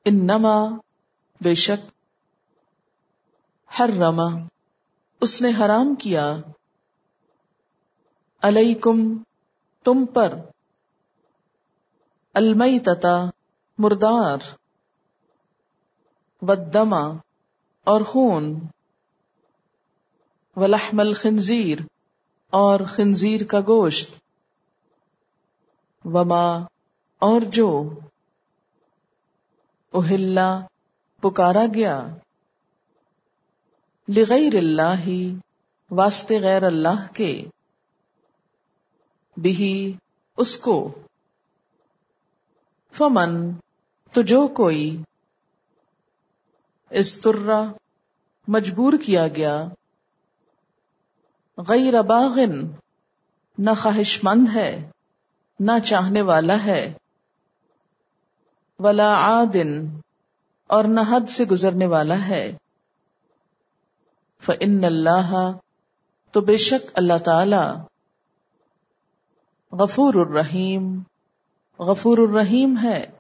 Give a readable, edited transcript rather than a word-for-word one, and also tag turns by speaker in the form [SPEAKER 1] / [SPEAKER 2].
[SPEAKER 1] انما بے شک، حرم اس نے حرام کیا، علیکم تم پر، المیتۃ مردار، والدم اور خون، ولحم الخنزیر اور خنزیر کا گوشت، وما اور جو، اہلا پکارا گیا، لغیر اللہ واسطے غیر اللہ کے، بہی اس کو، فمن تو جو کوئی، استرا مجبور کیا گیا، غیر باغن نہ خواہش مند ہے، نہ چاہنے والا ہے، ولا عادن اور نہ حد سے گزرنے والا ہے، فإن اللہ تو بے شک اللہ تعالی، غفور الرحیم غفور الرحیم ہے،